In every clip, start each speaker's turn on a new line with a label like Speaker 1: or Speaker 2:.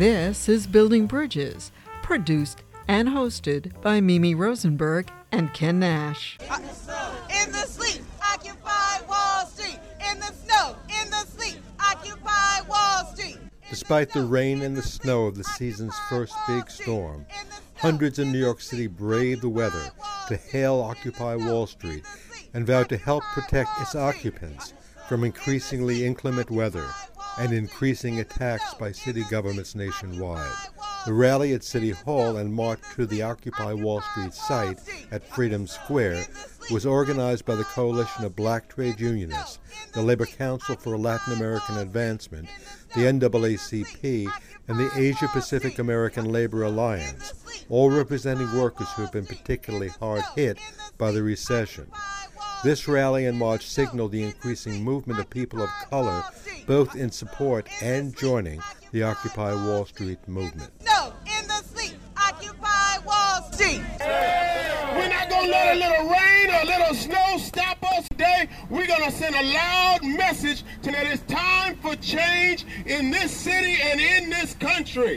Speaker 1: This is Building Bridges, produced and hosted by Mimi Rosenberg and Ken Nash.
Speaker 2: In the sleep, occupy Wall Street. In the snow, in the sleep, occupy Wall Street.
Speaker 3: Despite the rain and the snow of the season's first big storm, hundreds in New York City braved the weather to hail Occupy Wall Street and vowed to help protect its occupants from increasingly inclement weather and increasing attacks by city governments nationwide. The rally at City Hall and march to the Occupy Wall Street site at Freedom Square was organized by the Coalition of Black Trade Unionists, the Labor Council for Latin American Advancement, the NAACP, and the Asia Pacific American Labor Alliance, all representing workers who have been particularly hard hit by the recession. This rally and march signaled the increasing movement of people of color, both in support and joining the Occupy Wall Street movement.
Speaker 2: No, in the sleep, occupy Wall Street.
Speaker 4: We're not going to let a little rain or a little snow stop us today. We're going to send a loud message that it's time for change in this city and in this country.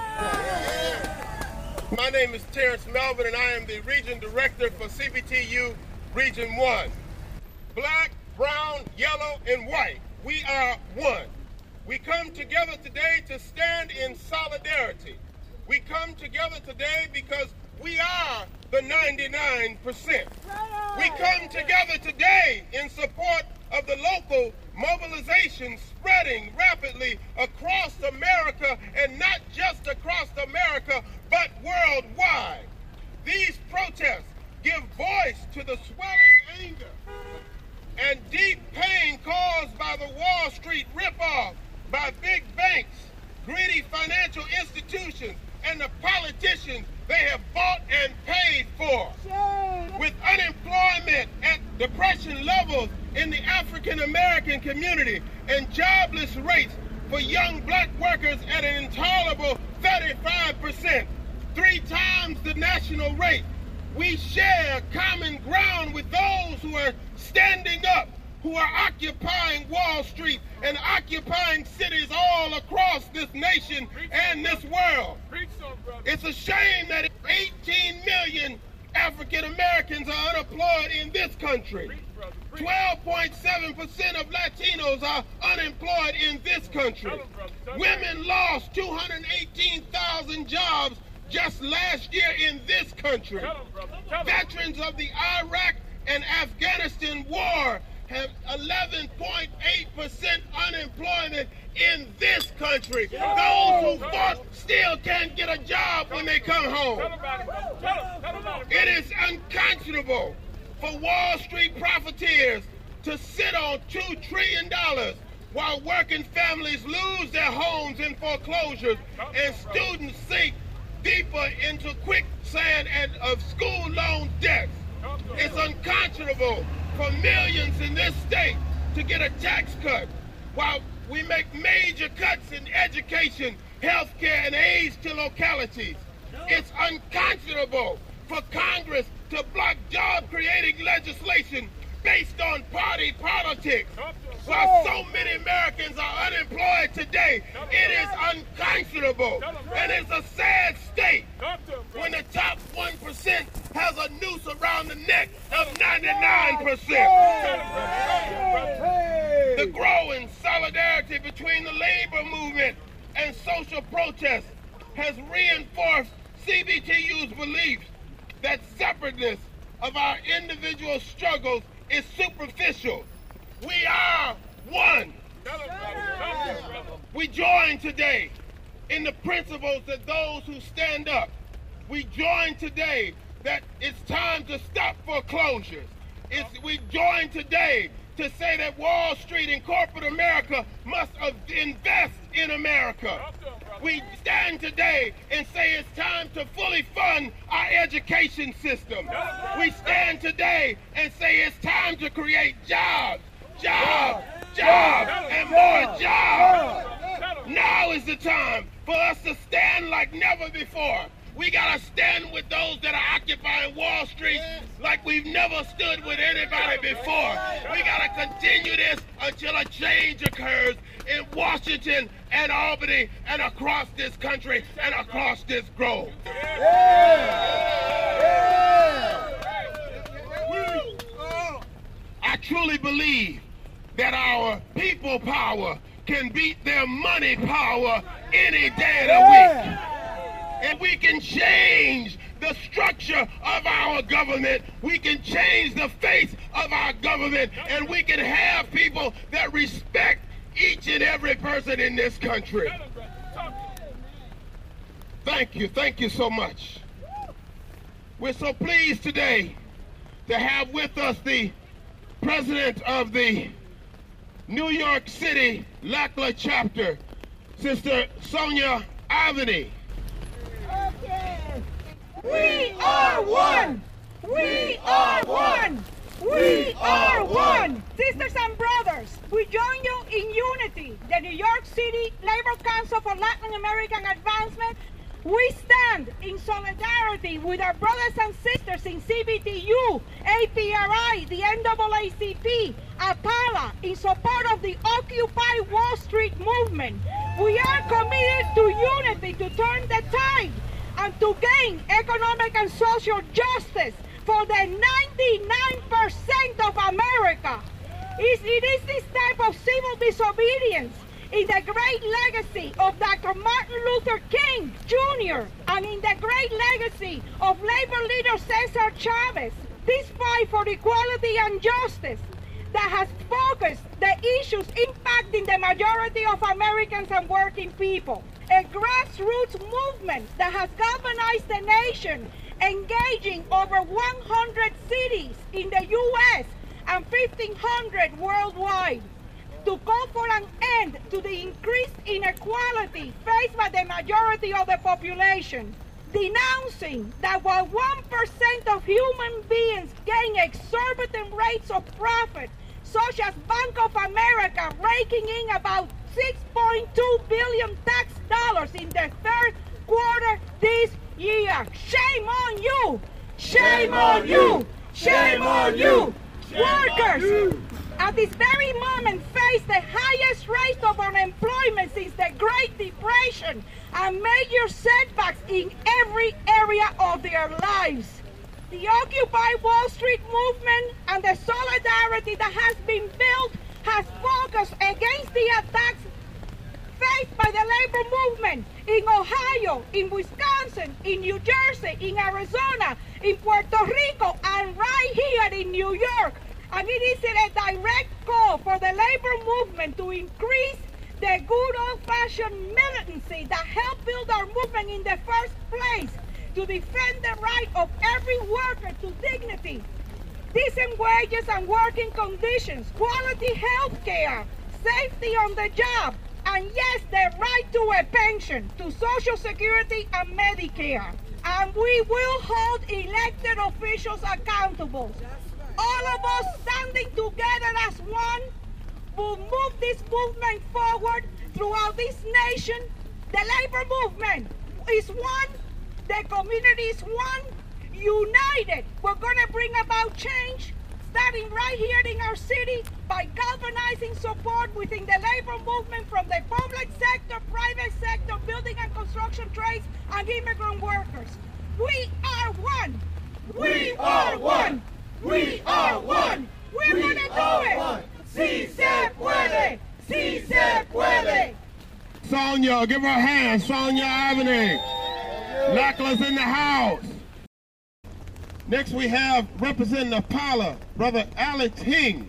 Speaker 4: My name is Terrence Melvin, and I am the Region Director for CBTU Region 1. Black, brown, yellow, and white, we are one. We come together today to stand in solidarity. We come together today because we are the 99%. We come together today in support of the local mobilization spreading rapidly across America, and not just across America, but worldwide. These protests give voice to the swelling anger and deep pain caused by the Wall Street ripoff by big banks, greedy financial institutions, and the politicians they have bought and paid for. With unemployment at depression levels in the African American community and jobless rates for young black workers at an intolerable 35%, 3 times the national rate, we share common ground with those who are standing up, who are occupying Wall Street and occupying cities all across this nation and this world. It's a shame that 18 million African Americans are unemployed in this country. 12.7% of Latinos are unemployed in this country. Women lost 218,000 jobs just last year in this country. Veterans of the Iraq and Afghanistan war have 11.8% unemployment in this country. Those who fought still can't get a job when they come home. It is unconscionable for Wall Street profiteers to sit on $2 trillion while working families lose their homes in foreclosures and students sink deeper into quicksand and of school loan debts. It's unconscionable for millions in this state to get a tax cut while we make major cuts in education, healthcare, and aids to localities. It's unconscionable for Congress to block job-creating legislation based on party politics. While so many Americans are unemployed today, it is unconscionable. And it's a sad state when the top 1% has a noose around the neck of 99%. The growing solidarity between the labor movement and social protests has reinforced CBTU's beliefs that separateness of our individual struggles is superficial. We are one. We join today in the principles that those who stand up. We join today that it's time to stop foreclosures. We join today to say that Wall Street and corporate America must invest in America. We stand today and say it's time to fully fund our education system. We stand today and say it's time to create jobs, and more jobs. Now is the time for us to stand like never before. We gotta stand with those that are occupying Wall Street like we've never stood with anybody before. We gotta continue this until a change occurs in Washington and Albany and across this country and across this globe. I truly believe that our people power can beat their money power any day of the week. And we can change the structure of our government. We can change the face of our government. And we can have people that respect each and every person in this country. Thank you. Thank you so much. We're so pleased today to have with us the president of the New York City LACLA chapter, Sister Sonia Avani.
Speaker 5: Okay. We are one! We are one! We are one! Sisters and brothers, we join you in unity. The New York City Labor Council for Latin American Advancement. We stand in solidarity with our brothers and sisters in CBTU, APRI, the NAACP, APALA, in support of the Occupy Wall Street movement. We are committed to unity to turn the tide and to gain economic and social justice for the 99% of America. It is this type of civil disobedience in the great legacy of Dr. Martin Luther King Jr. and in the great legacy of labor leader Cesar Chavez, this fight for equality and justice that has focused the issues impacting the majority of Americans and working people. A grassroots movement that has galvanized the nation, engaging over 100 cities in the U.S. and 1,500 worldwide, to call for an end to the increased inequality faced by the majority of the population, denouncing that while 1% of human beings gain exorbitant rates of profit, such as Bank of America raking in about $6.2 billion tax dollars in the third quarter this year. Shame on you! Shame on you! Shame on you! Workers at this very moment face the highest rate of unemployment since the Great Depression and major setbacks in every area of their lives. The Occupy Wall Street movement and the solidarity that has been built has focused against the attacks faced by the labor movement in Ohio, in Wisconsin, in New Jersey, in Arizona, in Puerto Rico, and right here in New York. And it is a direct call for the labor movement to increase the good old-fashioned militancy that helped build our movement in the first place, to defend the right of every worker to dignity, decent wages and working conditions, quality health care, safety on the job, and yes, the right to a pension, to Social Security and Medicare. And we will hold elected officials accountable. All of us standing together as one will move this movement forward throughout this nation. The labor movement is one. The community is one. United, we're going to bring about change, starting right here in our city by galvanizing support within the labor movement from the public sector, private sector, building and construction trades, and immigrant workers. We are one. We are one. We are one. We're going to do it. Si se puede. Si se puede.
Speaker 4: Sonia, give her a hand. Sonia Avani. LACLA's in the house. Next we have representing APALA, Brother Alex Hing.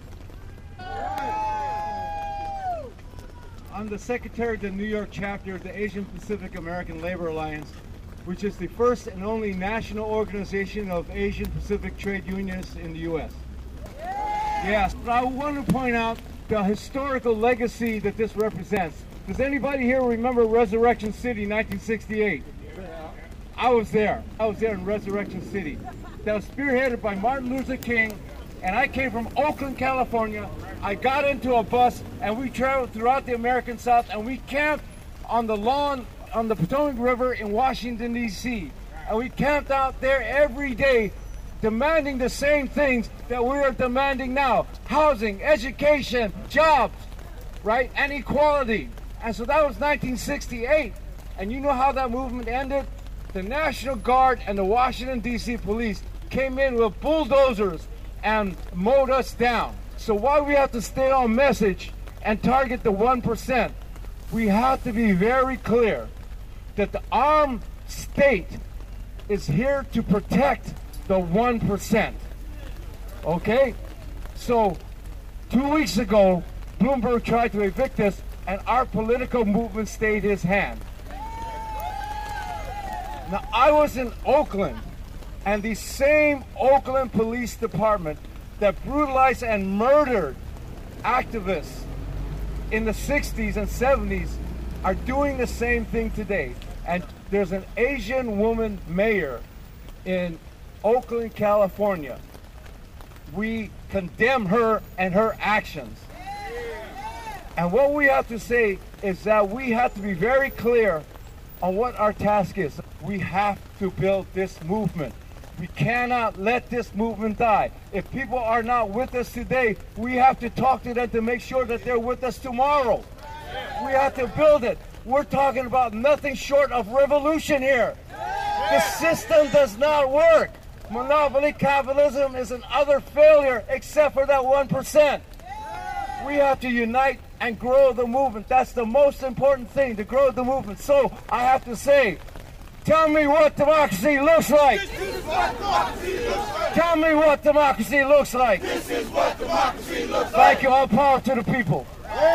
Speaker 6: I'm the secretary of the New York chapter of the Asian Pacific American Labor Alliance, which is the first and only national organization of Asian Pacific trade unionists in the U.S. Yes, but I want to point out the historical legacy that this represents. Does anybody here remember Resurrection City, 1968? I was there in Resurrection City. That was spearheaded by Martin Luther King, and I came from Oakland, California. I got into a bus, and we traveled throughout the American South, and we camped on the lawn on the Potomac River in Washington, D.C. And we camped out there every day, demanding the same things that we are demanding now: housing, education, jobs. right, and equality. And so that was 1968. And you know how that movement ended? The National Guard and the Washington, D.C. police came in with bulldozers and mowed us down. So while we have to stay on message and target the 1%, we have to be very clear that the armed state is here to protect the 1%. Okay? So 2 weeks ago, Bloomberg tried to evict us, and our political movement stayed his hand. Now, I was in Oakland, and the same Oakland Police Department that brutalized and murdered activists in the 60s and 70s are doing the same thing today. And there's an Asian woman mayor in Oakland, California. We condemn her and her actions. And what we have to say is that we have to be very clear on what our task is. We have to build this movement. We cannot let this movement die. If people are not with us today, we have to talk to them to make sure that they're with us tomorrow. We have to build it. We're talking about nothing short of revolution here. The system does not work. Monopoly capitalism is an utter failure except for that 1%. We have to unite and grow the movement. That's the most important thing, to grow the movement. So I have to say, tell me what democracy looks like.
Speaker 4: This is what democracy looks like.
Speaker 6: Tell me what democracy looks like.
Speaker 4: This is what democracy looks like.
Speaker 6: Thank you. All power to the people.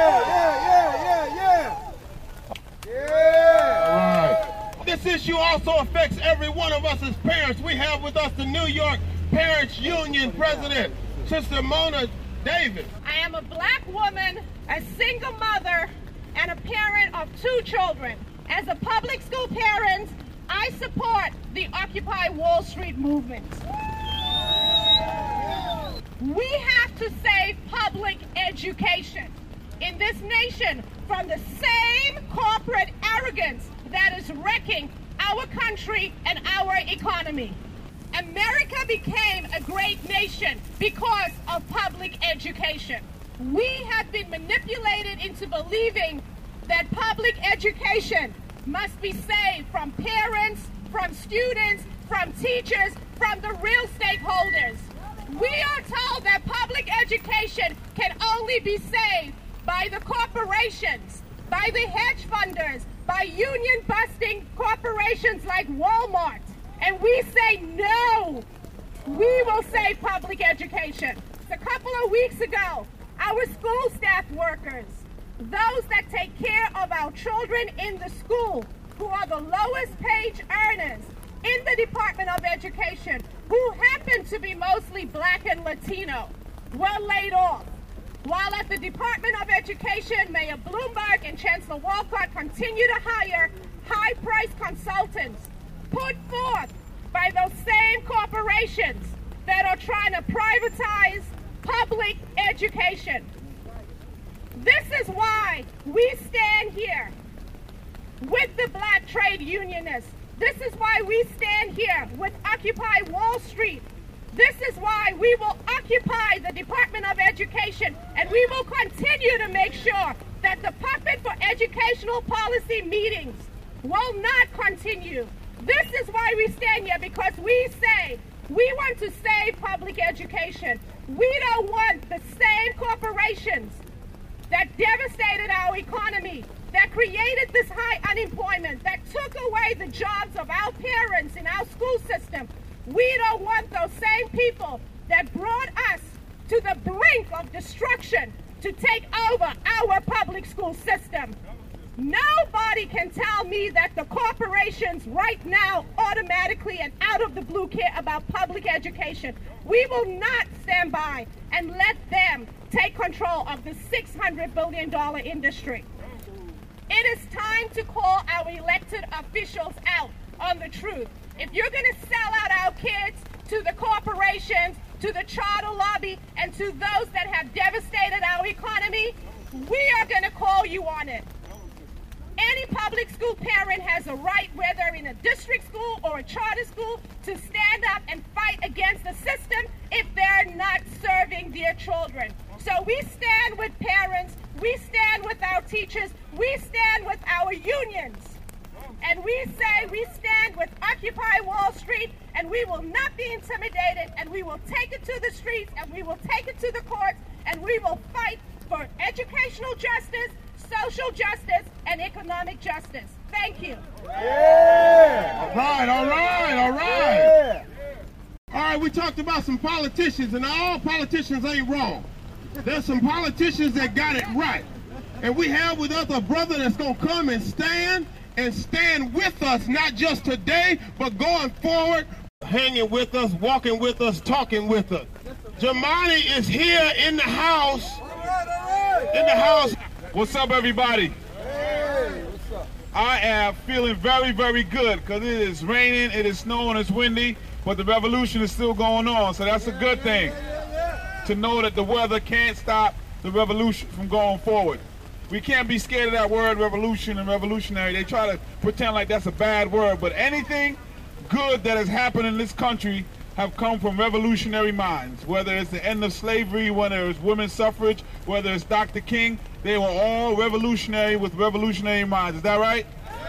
Speaker 4: This issue also affects every one of us as parents. We have with us the New York Parents Union president, Sister Mona Davis.
Speaker 5: I am a black woman, a single mother, and a parent of 2 children. As a public school parent, I support the Occupy Wall Street movement. We have to save public education in this nation from the same corporate arrogance that is wrecking our country and our economy. America became a great nation because of public education. We have been manipulated into believing that public education must be saved from parents, from students, from teachers, from the real stakeholders. We are told that public education can only be saved by the corporations, by the hedge funders, by union-busting corporations like Walmart. And we say no, we will save public education. A couple of weeks ago, our school staff workers, those that take care of our children in the school, who are the lowest paid earners in the Department of Education, who happen to be mostly black and Latino, were laid off. While at the Department of Education, Mayor Bloomberg and Chancellor Walcott continue to hire high-priced consultants put forth by those same corporations that are trying to privatize public education. This is why we stand here with the black trade unionists. This is why we stand here with Occupy Wall Street. This is why we will occupy the Department of Education, and we will continue to make sure that the puppet for educational policy meetings will not continue. This is why we stand here, because we say we want to save public education. We don't want the same corporations that devastated our economy, that created this high unemployment, that took away the jobs of our parents in our school system. We don't want those same people that brought us to the brink of destruction to take over our public school system. Nobody can tell me that the corporations right now automatically and out of the blue care about public education. We will not stand by and let them take control of the $600 billion industry. It is time to call our elected officials out on the truth. If you're going to sell out our kids to the corporations, to the charter lobby, and to those that have devastated our economy, we are going to call you on it. Any public school parent has a right, whether in a district school or a charter school, to stand up and fight against the system if they're not serving their children. So we stand with parents, We stand with our teachers. We stand with our unions. And we say we stand with Occupy Wall Street, and we will not be intimidated, and we will take it to the streets, and we will take it to the courts, and we will fight for educational justice, social justice, and economic justice. Thank you.
Speaker 4: Yeah. All right. All right, we talked about some politicians, and all politicians ain't wrong. There's some politicians that got it right. And we have with us a brother that's going to come and stand with us, not just today, but going forward, hanging with us, walking with us, talking with us. Jemani is here in the house.
Speaker 7: What's up, everybody?
Speaker 4: Hey, what's up?
Speaker 7: I am feeling very, very good because it is raining, it is snowing, it's windy, but the revolution is still going on, so that's a good thing. To know that the weather can't stop the revolution from going forward. We can't be scared of that word revolution and revolutionary. They try to pretend like that's a bad word, but anything good that has happened in this country have come from revolutionary minds. Whether it's the end of slavery, whether it's women's suffrage, whether it's Dr. King, they were all revolutionary with revolutionary minds. Is that right?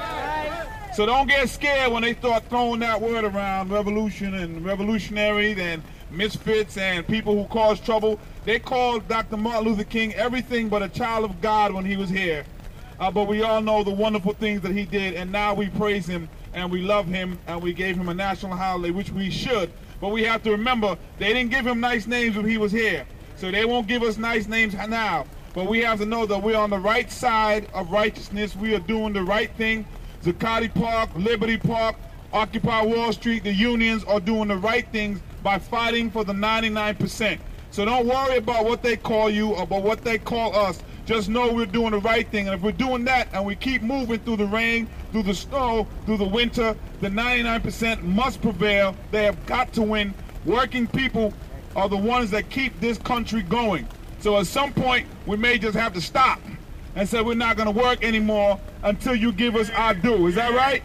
Speaker 7: Yeah. So don't get scared when they start throwing that word around, revolution and revolutionary and misfits and people who cause trouble. They called Dr. Martin Luther King everything but a child of God when he was here. But we all know the wonderful things that he did, and now we praise him and we love him and we gave him a national holiday, which we should. But we have to remember, they didn't give him nice names when he was here. So they won't give us nice names now. But we have to know that we're on the right side of righteousness. We are doing the right thing. Zuccotti Park, Liberty Park, Occupy Wall Street, the unions are doing the right things by fighting for the 99%. So don't worry about what they call you or about what they call us. Just know we're doing the right thing. And if we're doing that and we keep moving through the rain, through the snow, through the winter, the 99% must prevail. They have got to win. Working people are the ones that keep this country going. So at some point, we may just have to stop and say we're not going to work anymore until you give us our due. Is that right?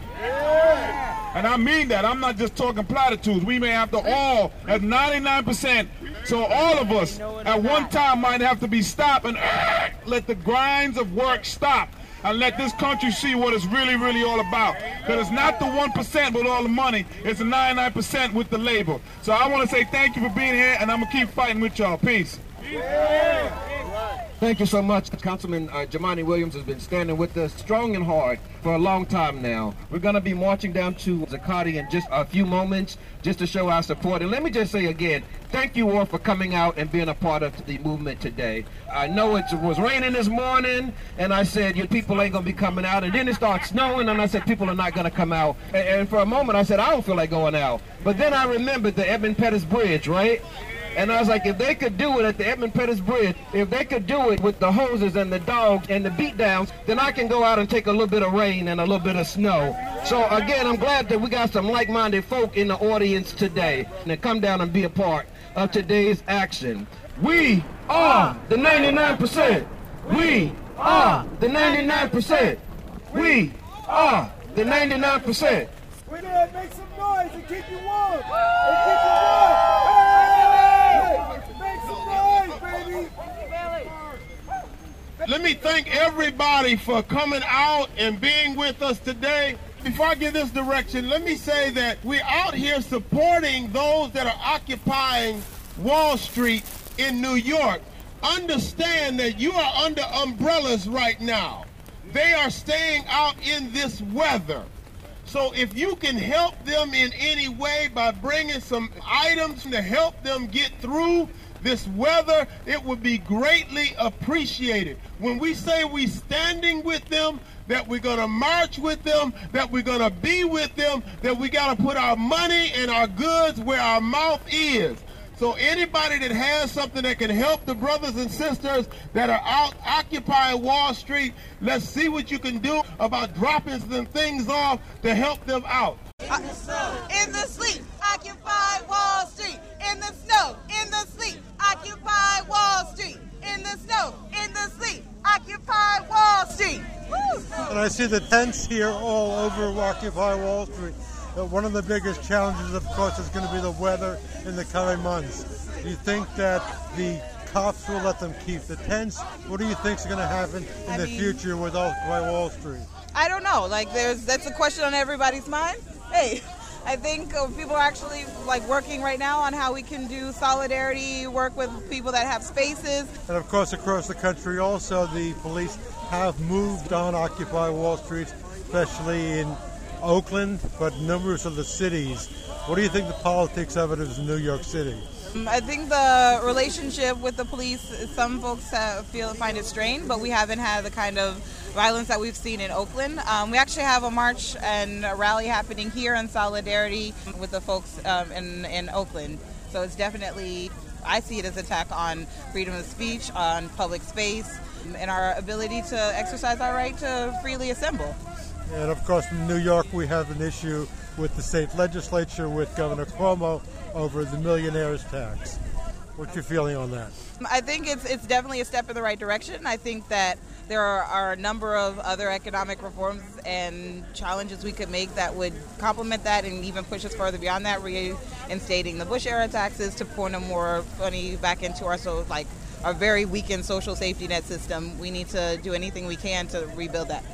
Speaker 7: Yeah. And I mean that. I'm not just talking platitudes. We may have to all, at 99%, so all of us at one time might have to be stopped and let the grinds of work stop and let this country see what it's really, really all about. Because it's not the 1% with all the money. It's the 99% with the labor. So I want to say thank you for being here, and I'm going to keep fighting with y'all. Peace.
Speaker 4: Yeah.
Speaker 8: Thank you so much. Councilman Jemani Williams has been standing with us strong and hard for a long time now. We're going to be marching down to Zuccotti in just a few moments just to show our support. And let me just say again, thank you all for coming out and being a part of the movement today. I know it was raining this morning, and I said, you people ain't going to be coming out. And then it started snowing, and I said, people are not going to come out. And for a moment, I said, I don't feel like going out. But then I remembered the Edmund Pettus Bridge, right? And I was like, if they could do it at the Edmund Pettus Bridge, if they could do it with the hoses and the dogs and the beatdowns, then I can go out and take a little bit of rain and a little bit of snow. So again, I'm glad that we got some like-minded folk in the audience today and come down and be a part of today's action. We are the 99%. We are the 99%. We are the 99%.
Speaker 6: We're gonna make some noise and keep you warm. And keep you warm. Make some noise, baby.
Speaker 4: Let me thank everybody for coming out and being with us today. Before I give this direction, let me say that we're out here supporting those that are occupying Wall Street in New York. Understand that you are under umbrellas right now. They are staying out in this weather. So if you can help them in any way by bringing some items to help them get through this weather, it would be greatly appreciated. When we say we're standing with them, that we're going to march with them, that we're going to be with them, that we got to put our money and our goods where our mouth is. So anybody that has something that can help the brothers and sisters that are out occupying Wall Street, let's see what you can do about dropping some things off to help them out.
Speaker 2: In the sleep, occupy Wall Street. In the snow, in the sleep, occupy Wall Street. In the snow, in the sleep, occupy Wall Street. Woo!
Speaker 3: And I see the tents here all over Occupy Wall Street. One of the biggest challenges, of course, is going to be the weather in the coming months. Do you think that the cops will let them keep the tents. What do you think is going to happen in the future with Occupy Wall Street?
Speaker 2: I don't know. That's a question on everybody's mind. Hey, I think people are actually working right now on how we can do solidarity, work with people that have spaces.
Speaker 3: And of course, across the country also, the police have moved on Occupy Wall Street, especially in Oakland, but numerous of the cities. What do you think the politics of it is in New York City?
Speaker 2: I think the relationship with the police, some folks find it strained, but we haven't had the kind of violence that we've seen in Oakland. We actually have a march and a rally happening here in solidarity with the folks in Oakland. So it's definitely, I see it as an attack on freedom of speech, on public space, and our ability to exercise our right to freely assemble.
Speaker 3: And of course, in New York, we have an issue with the state legislature, with Governor Cuomo, over the millionaire's tax. What's your feeling on that?
Speaker 2: I think it's definitely a step in the right direction. I think that there are a number of other economic reforms and challenges we could make that would complement that and even push us further beyond that, reinstating the Bush-era taxes to pour more money back into our very weakened social safety net system. We need to do anything we can to rebuild that.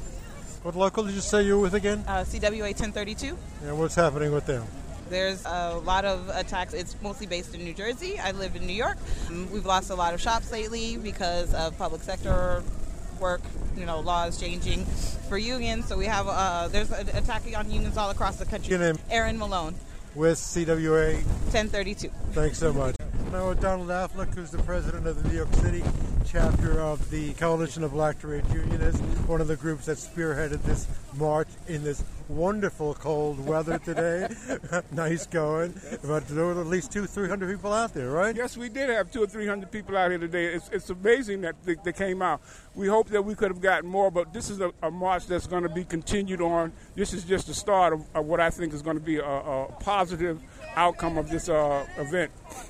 Speaker 3: What local did you say you were with again?
Speaker 2: CWA 1032.
Speaker 3: And what's happening with them?
Speaker 2: There's a lot of attacks. It's mostly based in New Jersey. I live in New York. We've lost a lot of shops lately because of public sector work, laws changing for unions. So we have, there's an attacking on unions all across the country.
Speaker 3: Your name?
Speaker 2: Erin Malone.
Speaker 3: With CWA?
Speaker 2: 1032.
Speaker 3: Thanks so much. Now with Donald Affleck, who's the president of the New York City chapter of the Coalition of Black Trade Unionists, one of the groups that spearheaded this march in this wonderful cold weather today. Nice going. But there were at least 200-300 people out there, right?
Speaker 9: Yes, we did have 200 or 300 people out here today. It's amazing that they came out. We hope that we could have gotten more, but this is a march that's going to be continued on. This is just the start of what I think is going to be a positive outcome of this event.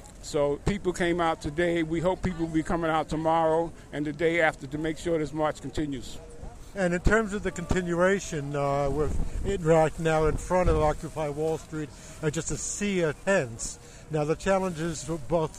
Speaker 9: So people came out today. We hope people will be coming out tomorrow and the day after to make sure this march continues.
Speaker 3: And in terms of the continuation, we're right now in front of Occupy Wall Street, just a sea of tents. Now the challenges both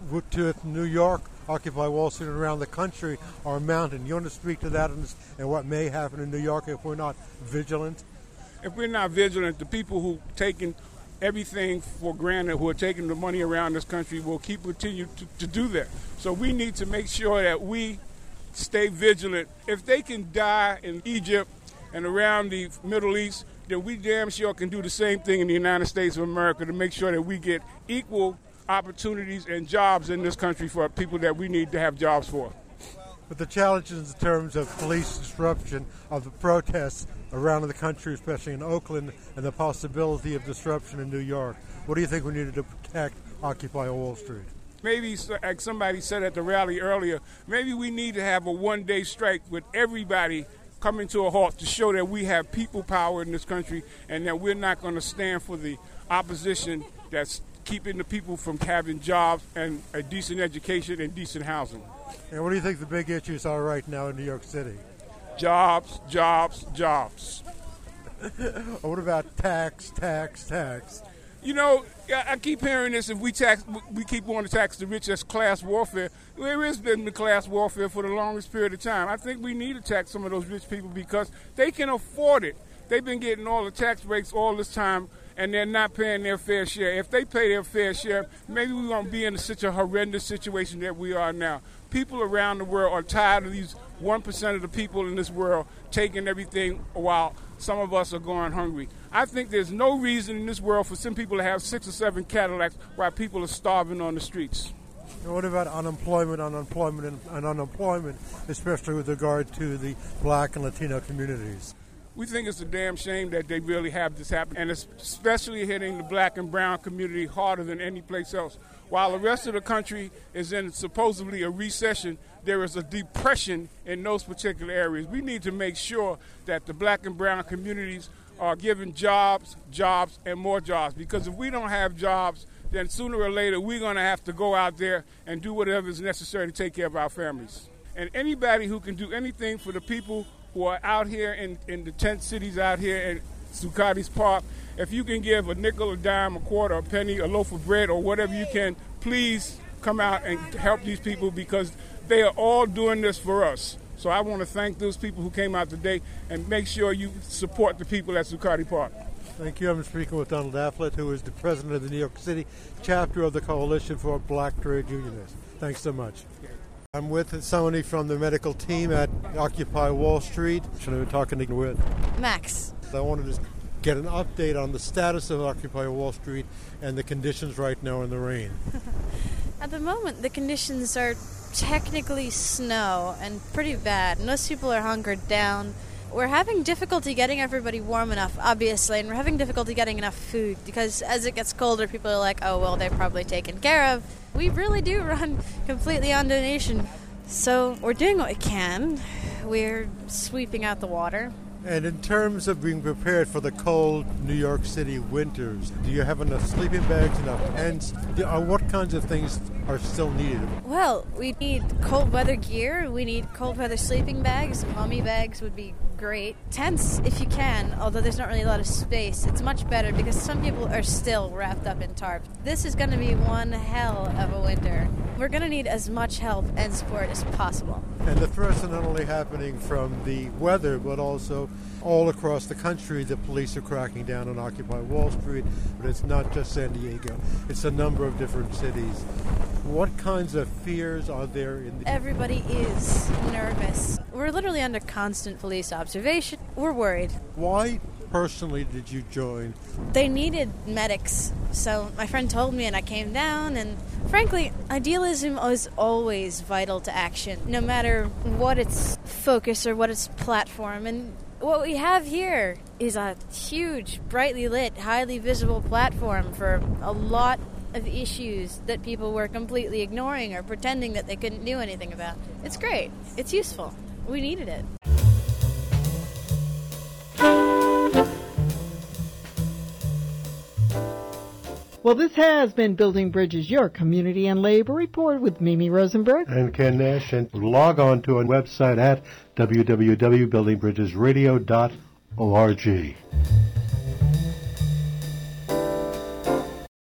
Speaker 3: to New York, Occupy Wall Street, and around the country are mounting. You want to speak to that and what may happen in New York if we're not vigilant?
Speaker 9: If we're not vigilant, the people who taking everything for granted, who are taking the money around this country, will continue to do that. So we need to make sure that we stay vigilant. If they can die in Egypt and around the Middle East, then we damn sure can do the same thing in the United States of America to make sure that we get equal opportunities and jobs in this country for people that we need to have jobs for.
Speaker 3: But the challenges in terms of police disruption of the protests around the country, especially in Oakland, and the possibility of disruption in New York. What do you think we need to protect Occupy Wall Street?
Speaker 9: Maybe, like somebody said at the rally earlier, maybe we need to have a one-day strike with everybody coming to a halt to show that we have people power in this country and that we're not going to stand for the opposition that's keeping the people from having jobs and a decent education and decent housing.
Speaker 3: And what do you think the big issues are right now in New York City?
Speaker 9: Jobs, jobs, jobs.
Speaker 3: What about tax?
Speaker 9: You know, I keep hearing this, if we keep wanting to tax the rich, as class warfare. There has been the class warfare for the longest period of time. I think we need to tax some of those rich people because they can afford it. They've been getting all the tax breaks all this time, and they're not paying their fair share. If they pay their fair share, maybe we won't be in such a horrendous situation that we are now. People around the world are tired of these 1% of the people in this world taking everything while some of us are going hungry. I think there's no reason in this world for some people to have 6 or 7 Cadillacs while people are starving on the streets.
Speaker 3: And what about unemployment, especially with regard to the Black and Latino communities?
Speaker 9: We think it's a damn shame that they really have this happen, and it's especially hitting the Black and brown community harder than any place else. While the rest of the country is in supposedly a recession, there is a depression in those particular areas. We need to make sure that the Black and brown communities are given jobs, and more jobs. Because if we don't have jobs, then sooner or later we're going to have to go out there and do whatever is necessary to take care of our families. And anybody who can do anything for the people who are out here in the tent cities out here in Zuccotti Park, if you can give a nickel, a dime, a quarter, a penny, a loaf of bread, or whatever you can, please come out and help these people because they are all doing this for us. So I want to thank those people who came out today and make sure you support the people at Zuccotti Park.
Speaker 3: Thank you. I'm speaking with Donald Afflet, who is the president of the New York City chapter of the Coalition for Black Trade Unionists. Thanks so much. I'm with somebody from the medical team at Occupy Wall Street. I'm talking with
Speaker 10: Max.
Speaker 3: I wanted to get an update on the status of Occupy Wall Street and the conditions right now in the rain.
Speaker 10: At the moment, the conditions are technically snow and pretty bad. Most people are hunkered down. We're having difficulty getting everybody warm enough, obviously, and we're having difficulty getting enough food because as it gets colder, people are like, oh, well, they're probably taken care of. We really do run completely on donation. So we're doing what we can. We're sweeping out the water.
Speaker 3: And in terms of being prepared for the cold New York City winters, do you have enough sleeping bags, enough tents? What kinds of things are still needed?
Speaker 10: Well, we need cold weather gear. We need cold weather sleeping bags. Mummy bags would be great. Tents, if you can, although there's not really a lot of space. It's much better because some people are still wrapped up in tarps. This is going to be one hell of a winter. We're going to need as much help and support as possible.
Speaker 3: And the threats are not only happening from the weather, but also all across the country. The police are cracking down on Occupy Wall Street, but it's not just San Diego. It's a number of different cities. What kinds of fears are there in the...
Speaker 10: Everybody is nervous. We're literally under constant police observation. We're worried.
Speaker 3: Why personally did you join?
Speaker 10: They needed medics, so my friend told me and I came down, and frankly, idealism is always vital to action, no matter what its focus or what its platform. And what we have here is a huge, brightly lit, highly visible platform for a lot of issues that people were completely ignoring or pretending that they couldn't do anything about. It's great. It's useful. We needed it.
Speaker 1: Well, this has been Building Bridges, your community and labor report with Mimi Rosenberg
Speaker 3: and Ken Nash. And log on to our website at www.buildingbridgesradio.org.